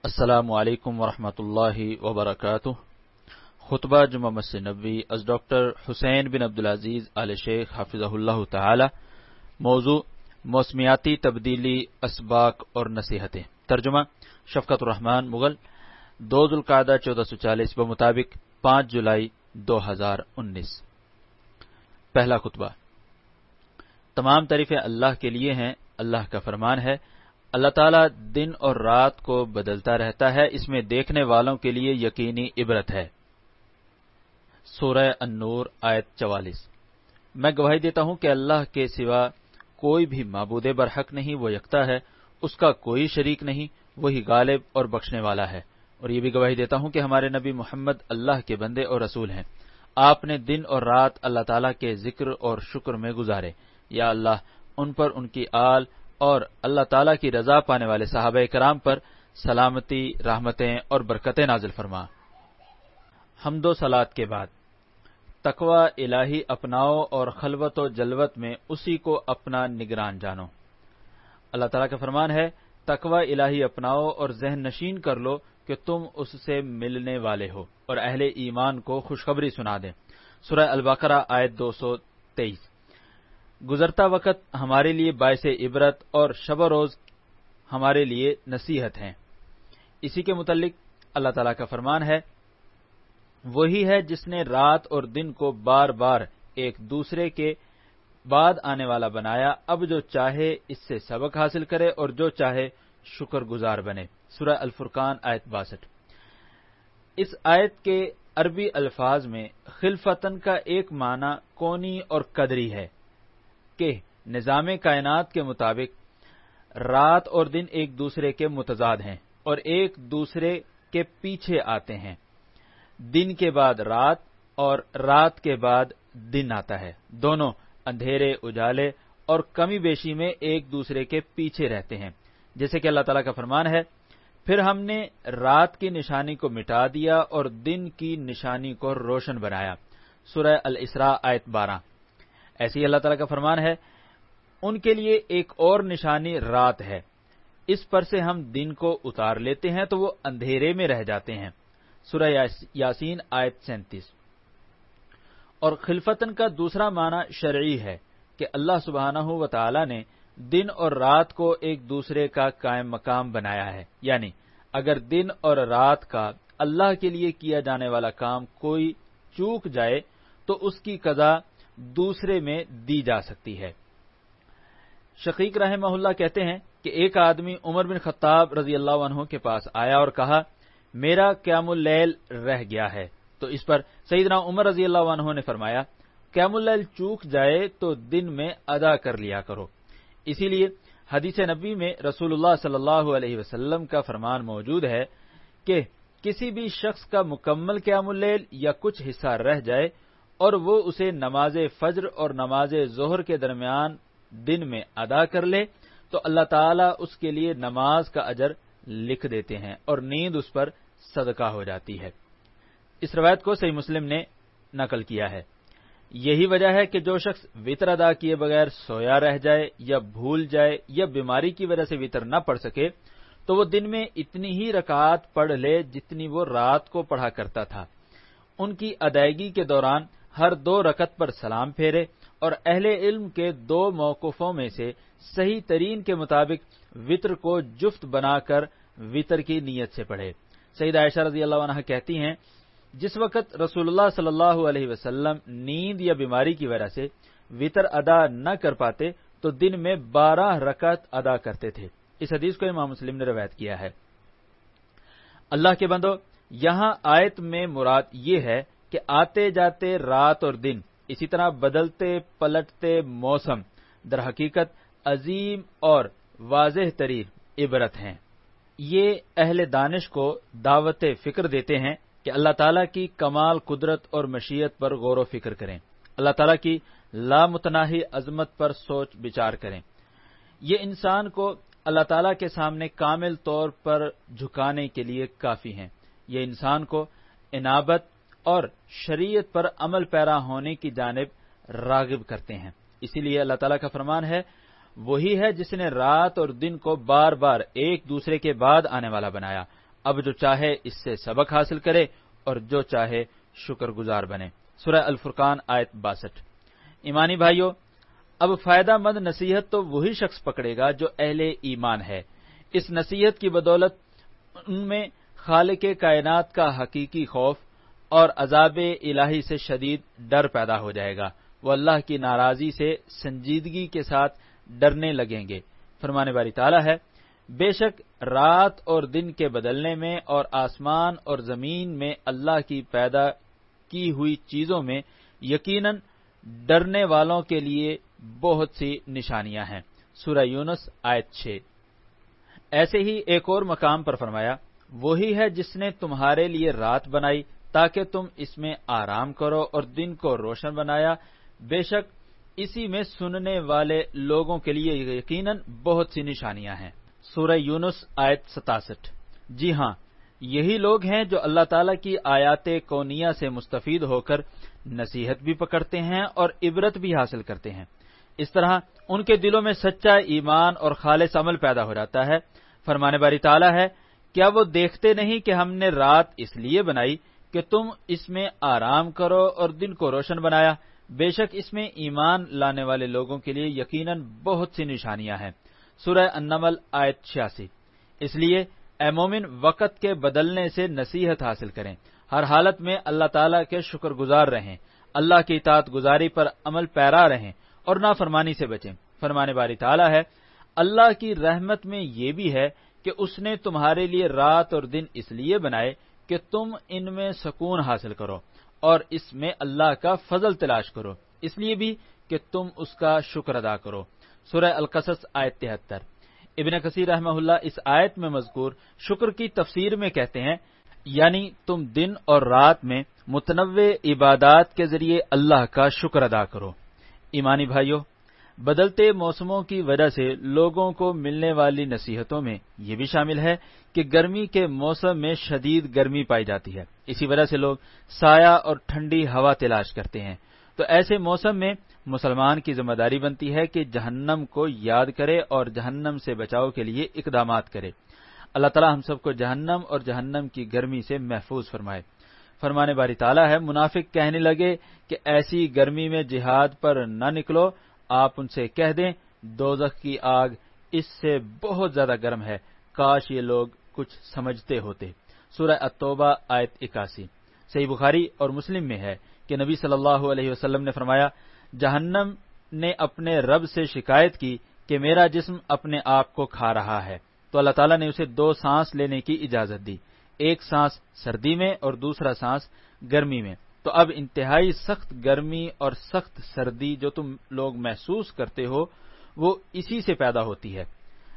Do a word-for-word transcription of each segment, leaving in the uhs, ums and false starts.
السلام علیکم ورحمۃ اللہ وبرکاتہ۔ خطبہ جمعہ مسجد نبوی از ڈاکٹر حسین بن عبدالعزیز آل شیخ حفظہ اللہ تعالی۔ موضوع موسمیاتی تبدیلی، اسباق اور نصیحتیں۔ ترجمہ شفقت الرحمان مغل، دو ذوالقعدہ چودہ سو چالیس بمطابق پانچ جولائی دو ہزار انیس۔ پہلا خطبہ۔ تمام تعریفیں اللہ کے لیے ہیں۔ اللہ کا فرمان ہے، اللہ تعالیٰ دن اور رات کو بدلتا رہتا ہے، اس میں دیکھنے والوں کے لیے یقینی عبرت ہے۔ سورہ النور آیت چوالیس۔ میں گواہی دیتا ہوں کہ اللہ کے سوا کوئی بھی معبود برحق نہیں، وہ یکتا ہے، اس کا کوئی شریک نہیں، وہی غالب اور بخشنے والا ہے۔ اور یہ بھی گواہی دیتا ہوں کہ ہمارے نبی محمد اللہ کے بندے اور رسول ہیں۔ آپ نے دن اور رات اللہ تعالیٰ کے ذکر اور شکر میں گزارے۔ یا اللہ ان پر، ان کی آل اور اللہ تعالیٰ کی رضا پانے والے صحابہ کرام پر سلامتی، رحمتیں اور برکتیں نازل فرما۔ حمد و صلات کے بعد تقوی الہی اپناؤ اور خلوت و جلوت میں اسی کو اپنا نگران جانو۔ اللہ تعالیٰ کا فرمان ہے، تقوی الہی اپناؤ اور ذہن نشین کر لو کہ تم اس سے ملنے والے ہو، اور اہل ایمان کو خوشخبری سنا دیں۔ سورہ البقرہ آیت دو سو تیئیس۔ گزرتا وقت ہمارے لیے باعث عبرت اور شب و روز ہمارے لیے نصیحت ہیں۔ اسی کے متعلق اللہ تعالیٰ کا فرمان ہے، وہی ہے جس نے رات اور دن کو بار بار ایک دوسرے کے بعد آنے والا بنایا، اب جو چاہے اس سے سبق حاصل کرے اور جو چاہے شکر گزار بنے۔ سورہ الفرقان آیت باسٹھ۔ اس آیت کے عربی الفاظ میں خلفتن کا ایک معنی کونی اور قدری ہے کہ نظام کائنات کے مطابق رات اور دن ایک دوسرے کے متضاد ہیں اور ایک دوسرے کے پیچھے آتے ہیں۔ دن کے بعد رات اور رات کے بعد دن آتا ہے، دونوں اندھیرے، اجالے اور کمی بیشی میں ایک دوسرے کے پیچھے رہتے ہیں، جیسے کہ اللہ تعالیٰ کا فرمان ہے، پھر ہم نے رات کی نشانی کو مٹا دیا اور دن کی نشانی کو روشن بنایا۔ سورہ الاسراء آیت بارہ۔ ایسے ہی اللہ تعالیٰ کا فرمان ہے، ان کے لیے ایک اور نشانی رات ہے، اس پر سے ہم دن کو اتار لیتے ہیں تو وہ اندھیرے میں رہ جاتے ہیں۔ سورہ یاسین آیت سینتیس۔ اور خلفتن کا دوسرا معنی شرعی ہے کہ اللہ سبحانہ و تعالی نے دن اور رات کو ایک دوسرے کا قائم مقام بنایا ہے، یعنی اگر دن اور رات کا اللہ کے لیے کیا جانے والا کام کوئی چوک جائے تو اس کی قضا دوسرے میں دی جا سکتی ہے۔ شقیق رحمہ اللہ کہتے ہیں کہ ایک آدمی عمر بن خطاب رضی اللہ عنہ کے پاس آیا اور کہا، میرا قیام اللیل رہ گیا ہے۔ تو اس پر سیدنا عمر رضی اللہ عنہ نے فرمایا، قیام اللیل چوک جائے تو دن میں ادا کر لیا کرو۔ اسی لیے حدیث نبی میں رسول اللہ صلی اللہ علیہ وسلم کا فرمان موجود ہے کہ کسی بھی شخص کا مکمل قیام اللیل یا کچھ حصہ رہ جائے اور وہ اسے نماز فجر اور نماز ظہر کے درمیان دن میں ادا کر لے تو اللہ تعالیٰ اس کے لیے نماز کا اجر لکھ دیتے ہیں اور نیند اس پر صدقہ ہو جاتی ہے۔ اس روایت کو صحیح مسلم نے نقل کیا ہے۔ یہی وجہ ہے کہ جو شخص وتر ادا کیے بغیر سویا رہ جائے یا بھول جائے یا بیماری کی وجہ سے وتر نہ پڑھ سکے تو وہ دن میں اتنی ہی رکعات پڑھ لے جتنی وہ رات کو پڑھا کرتا تھا۔ ان کی ادائیگی کے دوران ہر دو رکعت پر سلام پھیرے اور اہل علم کے دو موقفوں میں سے صحیح ترین کے مطابق وتر کو جفت بنا کر وتر کی نیت سے پڑھے۔ سیدہ عائشہ رضی اللہ عنہ کہتی ہیں، جس وقت رسول اللہ صلی اللہ علیہ وسلم نیند یا بیماری کی وجہ سے وتر ادا نہ کر پاتے تو دن میں بارہ رکعت ادا کرتے تھے۔ اس حدیث کو امام مسلم نے روایت کیا ہے۔ اللہ کے بندو، یہاں آیت میں مراد یہ ہے کہ آتے جاتے رات اور دن، اسی طرح بدلتے پلٹتے موسم در حقیقت عظیم اور واضح ترین عبرت ہیں۔ یہ اہل دانش کو دعوت فکر دیتے ہیں کہ اللہ تعالیٰ کی کمال قدرت اور مشیت پر غور و فکر کریں، اللہ تعالیٰ کی لامتناہی عظمت پر سوچ بچار کریں۔ یہ انسان کو اللہ تعالیٰ کے سامنے کامل طور پر جھکانے کے لیے کافی ہیں۔ یہ انسان کو انابت اور شریعت پر عمل پیرا ہونے کی جانب راغب کرتے ہیں۔ اسی لیے اللہ تعالیٰ کا فرمان ہے، وہی ہے جس نے رات اور دن کو بار بار ایک دوسرے کے بعد آنے والا بنایا اب جو چاہے اس سے سبق حاصل کرے اور جو چاہے شکر گزار بنے۔ سورہ الفرقان آیت باسٹھ۔ ایمانی بھائیو، اب فائدہ مند نصیحت تو وہی شخص پکڑے گا جو اہل ایمان ہے۔ اس نصیحت کی بدولت ان میں خالق کائنات کا حقیقی خوف اور عذاب الہی سے شدید ڈر پیدا ہو جائے گا۔ وہ اللہ کی ناراضی سے سنجیدگی کے ساتھ ڈرنے لگیں گے۔ فرمان باری تعالیٰ ہے، بے شک رات اور دن کے بدلنے میں اور آسمان اور زمین میں اللہ کی پیدا کی ہوئی چیزوں میں یقیناً ڈرنے والوں کے لیے بہت سی نشانیاں ہیں۔ سورہ یونس آیت چھ۔ ایسے ہی ایک اور مقام پر فرمایا، وہی ہے جس نے تمہارے لیے رات بنائی تاکہ تم اس میں آرام کرو اور دن کو روشن بنایا، بے شک اسی میں سننے والے لوگوں کے لیے یقیناً بہت سی نشانیاں ہیں۔ سورہ یونس آیت ستاسٹھ۔ جی ہاں، یہی لوگ ہیں جو اللہ تعالیٰ کی آیات کونیہ سے مستفید ہو کر نصیحت بھی پکڑتے ہیں اور عبرت بھی حاصل کرتے ہیں۔ اس طرح ان کے دلوں میں سچا ایمان اور خالص عمل پیدا ہو جاتا ہے۔ فرمان باری تعالیٰ ہے، کیا وہ دیکھتے نہیں کہ ہم نے رات اس لیے بنائی کہ تم اس میں آرام کرو اور دن کو روشن بنایا، بے شک اس میں ایمان لانے والے لوگوں کے لیے یقیناً بہت سی نشانیاں ہیں۔ سورہ النمل آیت چھیاسی۔ اس لیے اے مومن، وقت کے بدلنے سے نصیحت حاصل کریں، ہر حالت میں اللہ تعالیٰ کے شکر گزار رہیں، اللہ کی اطاعت گزاری پر عمل پیرا رہیں اور نافرمانی سے بچیں۔ فرمان باری تعالیٰ ہے، اللہ کی رحمت میں یہ بھی ہے کہ اس نے تمہارے لیے رات اور دن اس لیے بنائے کہ تم ان میں سکون حاصل کرو اور اس میں اللہ کا فضل تلاش کرو، اس لیے بھی کہ تم اس کا شکر ادا کرو۔ سورہ القصص آیت تہتر۔ ابن کثیر رحمہ اللہ اس آیت میں مذکور شکر کی تفسیر میں کہتے ہیں، یعنی تم دن اور رات میں متنوع عبادات کے ذریعے اللہ کا شکر ادا کرو۔ ایمانی بھائیو، بدلتے موسموں کی وجہ سے لوگوں کو ملنے والی نصیحتوں میں یہ بھی شامل ہے کہ گرمی کے موسم میں شدید گرمی پائی جاتی ہے، اسی وجہ سے لوگ سایہ اور ٹھنڈی ہوا تلاش کرتے ہیں۔ تو ایسے موسم میں مسلمان کی ذمہ داری بنتی ہے کہ جہنم کو یاد کرے اور جہنم سے بچاؤ کے لیے اقدامات کرے۔ اللہ تعالیٰ ہم سب کو جہنم اور جہنم کی گرمی سے محفوظ فرمائے۔ فرمان باری تعالیٰ ہے، منافق کہنے لگے کہ ایسی گرمی میں جہاد پر نہ نکلو، آپ ان سے کہہ دیں دوزخ کی آگ اس سے بہت زیادہ گرم ہے، کاش یہ لوگ کچھ سمجھتے ہوتے۔ سورہ التوبہ آیت اکاسی۔ صحیح بخاری اور مسلم میں ہے کہ نبی صلی اللہ علیہ وسلم نے فرمایا، جہنم نے اپنے رب سے شکایت کی کہ میرا جسم اپنے آپ کو کھا رہا ہے، تو اللہ تعالیٰ نے اسے دو سانس لینے کی اجازت دی، ایک سانس سردی میں اور دوسرا سانس گرمی میں۔ تو اب انتہائی سخت گرمی اور سخت سردی جو تم لوگ محسوس کرتے ہو وہ اسی سے پیدا ہوتی ہے۔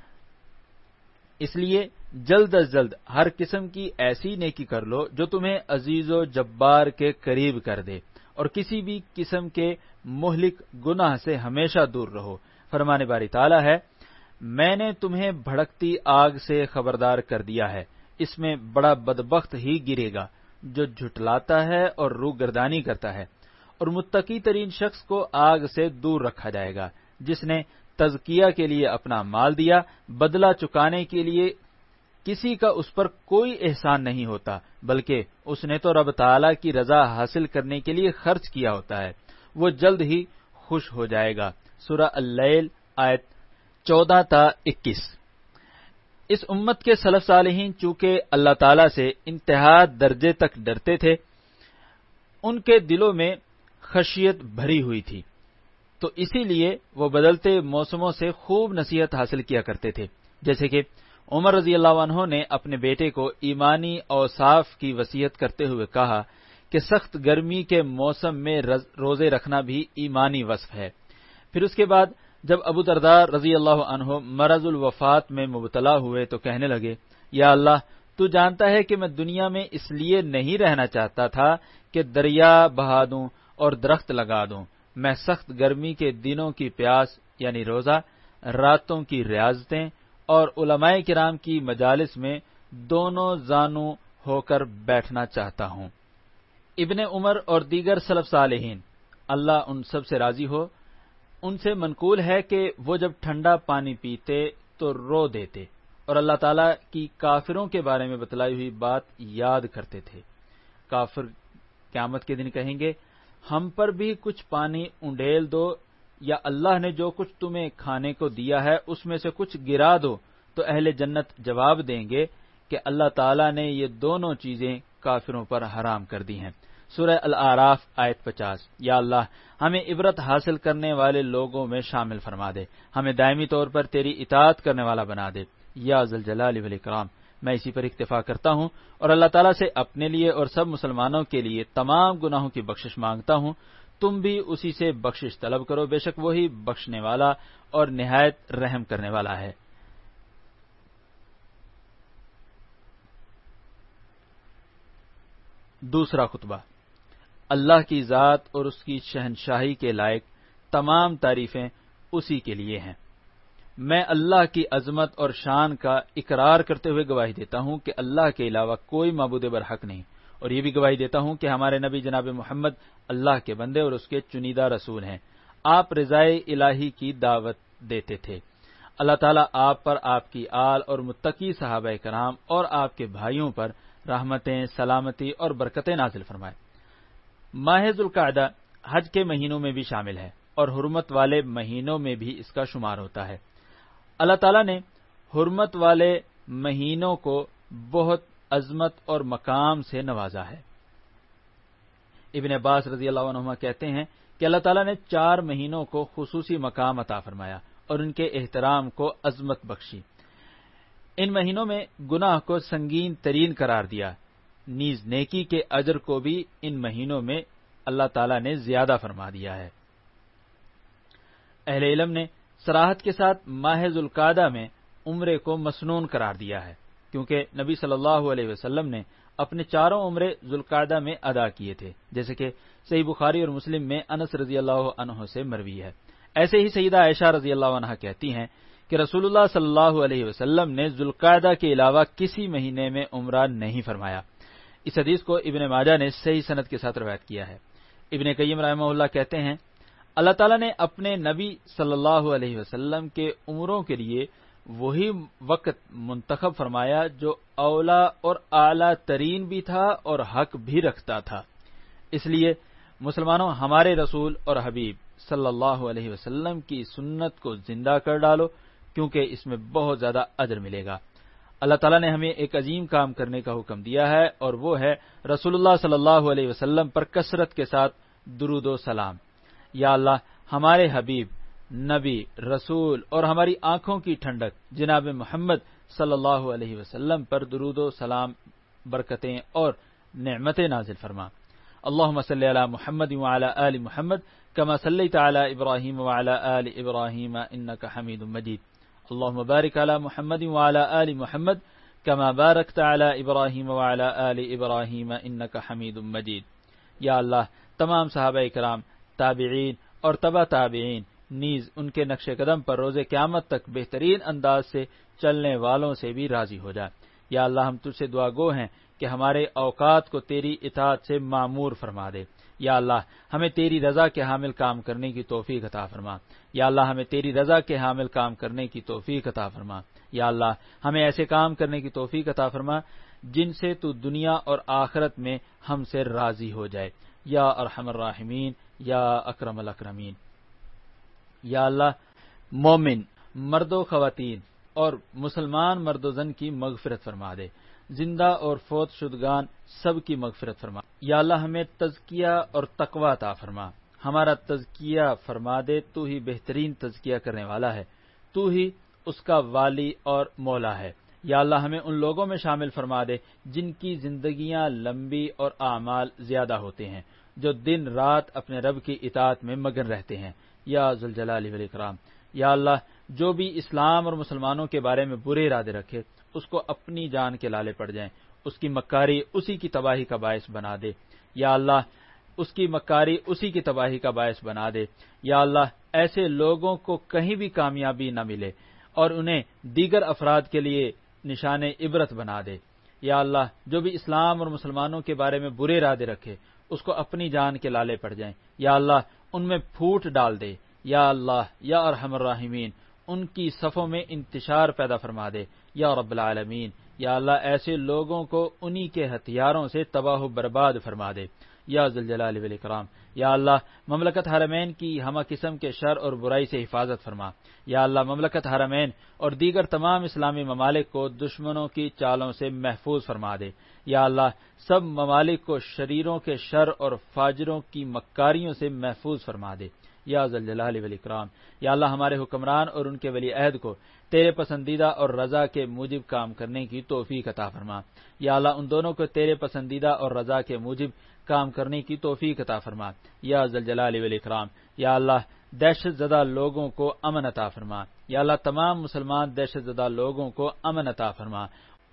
اس لیے جلد از جلد ہر قسم کی ایسی نیکی کر لو جو تمہیں عزیز و جبار کے قریب کر دے، اور کسی بھی قسم کے مہلک گناہ سے ہمیشہ دور رہو۔ فرمان باری تعالیٰ ہے، میں نے تمہیں بھڑکتی آگ سے خبردار کر دیا ہے، اس میں بڑا بدبخت ہی گرے گا جو جھٹلاتا ہے اور روگردانی کرتا ہے، اور متقی ترین شخص کو آگ سے دور رکھا جائے گا جس نے تزکیہ کے لیے اپنا مال دیا، بدلہ چکانے کے لیے کسی کا اس پر کوئی احسان نہیں ہوتا، بلکہ اس نے تو رب تعالیٰ کی رضا حاصل کرنے کے لیے خرچ کیا ہوتا ہے، وہ جلد ہی خوش ہو جائے گا۔ سورہ اللیل آیت چودہ تا اکیس۔ اس امت کے سلف صالحین چونکہ اللہ تعالیٰ سے انتہا درجے تک ڈرتے تھے، ان کے دلوں میں خشیت بھری ہوئی تھی، تو اسی لیے وہ بدلتے موسموں سے خوب نصیحت حاصل کیا کرتے تھے۔ جیسے کہ عمر رضی اللہ عنہ نے اپنے بیٹے کو ایمانی اوصاف کی وصیت کرتے ہوئے کہا کہ سخت گرمی کے موسم میں روزے رکھنا بھی ایمانی وصف ہے۔ پھر اس کے بعد جب ابو درداء رضی اللہ عنہ مرض الوفات میں مبتلا ہوئے تو کہنے لگے، یا اللہ، تو جانتا ہے کہ میں دنیا میں اس لیے نہیں رہنا چاہتا تھا کہ دریا بہا دوں اور درخت لگا دوں، میں سخت گرمی کے دنوں کی پیاس یعنی روزہ، راتوں کی ریاضتیں اور علماء کرام کی مجالس میں دونوں زانو ہو کر بیٹھنا چاہتا ہوں۔ ابن عمر اور دیگر سلف صالحین، اللہ ان سب سے راضی ہو، ان سے منقول ہے کہ وہ جب ٹھنڈا پانی پیتے تو رو دیتے اور اللہ تعالیٰ کی کافروں کے بارے میں بتلائی ہوئی بات یاد کرتے تھے۔ کافر قیامت کے دن کہیں گے ہم پر بھی کچھ پانی انڈیل دو، یا اللہ نے جو کچھ تمہیں کھانے کو دیا ہے اس میں سے کچھ گرا دو، تو اہل جنت جواب دیں گے کہ اللہ تعالیٰ نے یہ دونوں چیزیں کافروں پر حرام کر دی ہیں۔ سورہ الاعراف آیت پچاس۔ یا اللہ ہمیں عبرت حاصل کرنے والے لوگوں میں شامل فرما دے، ہمیں دائمی طور پر تیری اطاعت کرنے والا بنا دے یا ذل جلال والاکرام۔ میں اسی پر اکتفا کرتا ہوں اور اللہ تعالیٰ سے اپنے لیے اور سب مسلمانوں کے لیے تمام گناہوں کی بخشش مانگتا ہوں۔ تم بھی اسی سے بخشش طلب کرو، بے شک وہی بخشنے والا اور نہایت رحم کرنے والا ہے۔ دوسرا خطبہ۔ اللہ کی ذات اور اس کی شہنشاہی کے لائق تمام تعریفیں اسی کے لیے ہیں۔ میں اللہ کی عظمت اور شان کا اقرار کرتے ہوئے گواہی دیتا ہوں کہ اللہ کے علاوہ کوئی معبود برحق نہیں، اور یہ بھی گواہی دیتا ہوں کہ ہمارے نبی جناب محمد اللہ کے بندے اور اس کے چنیدہ رسول ہیں۔ آپ رضائے الہی کی دعوت دیتے تھے۔ اللہ تعالیٰ آپ پر، آپ کی آل اور متقی صحابہ کرام اور آپ کے بھائیوں پر رحمتیں، سلامتی اور برکتیں نازل فرمائے۔ ماہ ذوالقعدہ حج کے مہینوں میں بھی شامل ہے اور حرمت والے مہینوں میں بھی اس کا شمار ہوتا ہے۔ اللہ تعالیٰ نے حرمت والے مہینوں کو بہت عظمت اور مقام سے نوازا ہے۔ ابن عباس رضی اللہ عنہما کہتے ہیں کہ اللہ تعالیٰ نے چار مہینوں کو خصوصی مقام عطا فرمایا اور ان کے احترام کو عظمت بخشی۔ ان مہینوں میں گناہ کو سنگین ترین قرار دیا، نیز نیکی کے اجر کو بھی ان مہینوں میں اللہ تعالیٰ نے زیادہ فرما دیا ہے۔ اہل علم نے صراحت کے ساتھ ماہ ذوالقعدہ میں عمرے کو مسنون قرار دیا ہے، کیونکہ نبی صلی اللہ علیہ وسلم نے اپنے چاروں عمرے ذوالقعدہ میں ادا کیے تھے، جیسے کہ صحیح بخاری اور مسلم میں انس رضی اللہ عنہ سے مروی ہے۔ ایسے ہی سیدہ عائشہ رضی اللہ عنہا کہتی ہیں کہ رسول اللہ صلی اللہ علیہ وسلم نے ذوالقعدہ کے علاوہ کسی مہینے میں عمرہ نہیں فرمایا۔ اس حدیث کو ابن ماجہ نے صحیح سند کے ساتھ روایت کیا ہے۔ ابن قیم رحمہ اللہ کہتے ہیں اللہ تعالیٰ نے اپنے نبی صلی اللہ علیہ وسلم کے عمروں کے لیے وہی وقت منتخب فرمایا جو اولا اور اعلیٰ ترین بھی تھا اور حق بھی رکھتا تھا۔ اس لیے مسلمانوں ہمارے رسول اور حبیب صلی اللہ علیہ وسلم کی سنت کو زندہ کر ڈالو، کیونکہ اس میں بہت زیادہ اجر ملے گا۔ اللہ تعالیٰ نے ہمیں ایک عظیم کام کرنے کا حکم دیا ہے، اور وہ ہے رسول اللہ صلی اللہ علیہ وسلم پر کثرت کے ساتھ درود و سلام۔ یا اللہ ہمارے حبیب، نبی، رسول اور ہماری آنکھوں کی ٹھنڈک جناب محمد صلی اللہ علیہ وسلم پر درود و سلام، برکتیں اور نعمتیں نازل فرما۔ اللہم صلی علی محمد وعلی آل محمد کما صلیت علی ابراہیم وعلی آل ابراہیم انک حمید مجید۔ اللہم بارک علی محمد وعلی آل محمد کما بارکت علی ابراہیم وعلی آل ابراہیم انک حمید مجید۔ یا اللہ تمام صحابہ کرام، تابعین اور تبع تابعین، نیز ان کے نقش قدم پر روز قیامت تک بہترین انداز سے چلنے والوں سے بھی راضی ہو جا۔ یا اللہ ہم تجھ سے دعا گو ہیں کہ ہمارے اوقات کو تیری اطاعت سے معمور فرما دے۔ یا اللہ ہمیں تیری رضا کے حامل کام کرنے کی توفیق عطا فرما۔ یا اللہ ہمیں تیری رضا کے حامل کام کرنے کی توفیق عطا فرما۔ یا اللہ ہمیں ایسے کام کرنے کی توفیق عطا فرما جن سے تو دنیا اور آخرت میں ہم سے راضی ہو جائے، یا ارحم الراحمین یا اکرم الاکرمین۔ یا اللہ مومن مرد و خواتین اور مسلمان مرد و زن کی مغفرت فرما دے، زندہ اور فوت شدگان سب کی مغفرت فرما۔ یا اللہ ہمیں تزکیہ اور تقوی عطا فرما، ہمارا تزکیہ فرما دے، تو ہی بہترین تزکیہ کرنے والا ہے، تو ہی اس کا والی اور مولا ہے۔ یا اللہ ہمیں ان لوگوں میں شامل فرما دے جن کی زندگیاں لمبی اور اعمال زیادہ ہوتے ہیں، جو دن رات اپنے رب کی اطاعت میں مگن رہتے ہیں، یا ذوالجلال والاکرام۔ یا اللہ جو بھی اسلام اور مسلمانوں کے بارے میں برے ارادے رکھے اس کو اپنی جان کے لالے پڑ جائیں، اس کی مکاری اسی کی تباہی کا باعث بنا دے۔ یا اللہ اس کی مکاری اسی کی تباہی کا باعث بنا دے۔ یا اللہ ایسے لوگوں کو کہیں بھی کامیابی نہ ملے اور انہیں دیگر افراد کے لیے نشان عبرت بنا دے۔ یا اللہ جو بھی اسلام اور مسلمانوں کے بارے میں برے ارادے رکھے اس کو اپنی جان کے لالے پڑ جائیں۔ یا اللہ ان میں پھوٹ ڈال دے۔ یا اللہ یا ارحم الراحمین ان کی صفوں میں انتشار پیدا فرما دے۔ یا رب العالمین، یا اللہ ایسے لوگوں کو انہی کے ہتھیاروں سے تباہ و برباد فرما دے یا ذی الجلال والاکرام۔ یا اللہ مملکت حرمین کی ہمہ قسم کے شر اور برائی سے حفاظت فرما۔ یا اللہ مملکت حرمین اور دیگر تمام اسلامی ممالک کو دشمنوں کی چالوں سے محفوظ فرما دے۔ یا اللہ سب ممالک کو شریروں کے شر اور فاجروں کی مکاریوں سے محفوظ فرما دے یا ذی الجلال والاکرام۔ یا اللہ ہمارے حکمران اور ان کے ولی عہد کو تیرے پسندیدہ اور رضا کے موجب کام کرنے کی توفیق عطا فرما۔ یا اللہ ان دونوں کو تیرے پسندیدہ اور رضا کے موجب کام کرنے کی توفیق عطا فرما یا ذی الجلال والاکرام۔ یا اللہ دہشت زدہ لوگوں کو امن عطا فرما۔ یا اللہ تمام مسلمان دہشت زدہ لوگوں کو امن عطا فرما،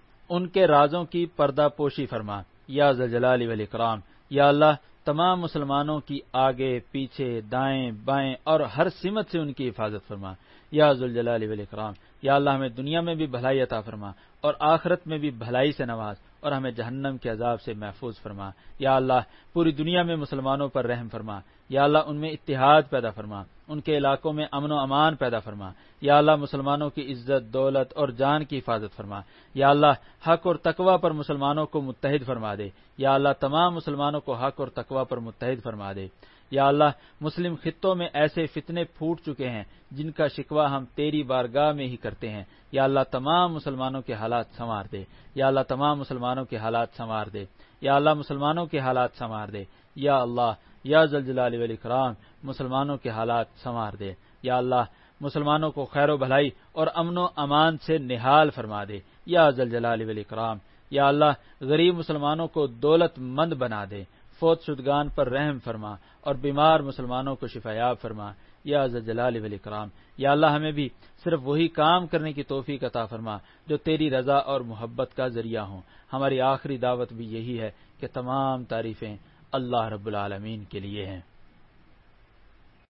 ان کے رازوں کی پردہ پوشی فرما یا ذی الجلال والاکرام۔ یا اللہ تمام مسلمانوں کی آگے پیچھے دائیں بائیں اور ہر سمت سے ان کی حفاظت فرما یا ذی الجلال والاکرام۔ یا اللہ ہمیں دنیا میں بھی بھلائی عطا فرما اور آخرت میں بھی بھلائی سے نواز اور ہمیں جہنم کے عذاب سے محفوظ فرما۔ یا اللہ پوری دنیا میں مسلمانوں پر رحم فرما۔ یا اللہ ان میں اتحاد پیدا فرما، ان کے علاقوں میں امن و امان پیدا فرما۔ یا اللہ مسلمانوں کی عزت دولت اور جان کی حفاظت فرما۔ یا اللہ حق اور تقوی پر مسلمانوں کو متحد فرما دے۔ یا اللہ تمام مسلمانوں کو حق اور تقوی پر متحد فرما دے۔ یا اللہ مسلم خطوں میں ایسے فتنے پھوٹ چکے ہیں جن کا شکوہ ہم تیری بارگاہ میں ہی کرتے ہیں۔ یا اللہ تمام مسلمانوں کے حالات سنوار دے۔ یا اللہ تمام مسلمانوں کے حالات سنوار دے۔ یا اللہ مسلمانوں کے حالات سنوار دے۔ یا اللہ یا ذی الجلال والاکرام مسلمانوں کے حالات سنوار دے۔ یا اللہ مسلمانوں کو خیر و بھلائی اور امن و امان سے نہال فرما دے یا ذی الجلال والاکرام۔ یا اللہ غریب مسلمانوں کو دولت مند بنا دے، فوت شدگان پر رحم فرما اور بیمار مسلمانوں کو شفایاب فرما یا ذی الجلال والاکرام۔ یا اللہ ہمیں بھی صرف وہی کام کرنے کی توفیق عطا فرما جو تیری رضا اور محبت کا ذریعہ ہوں۔ ہماری آخری دعوت بھی یہی ہے کہ تمام تعریفیں اللہ رب العالمین کے لیے ہیں۔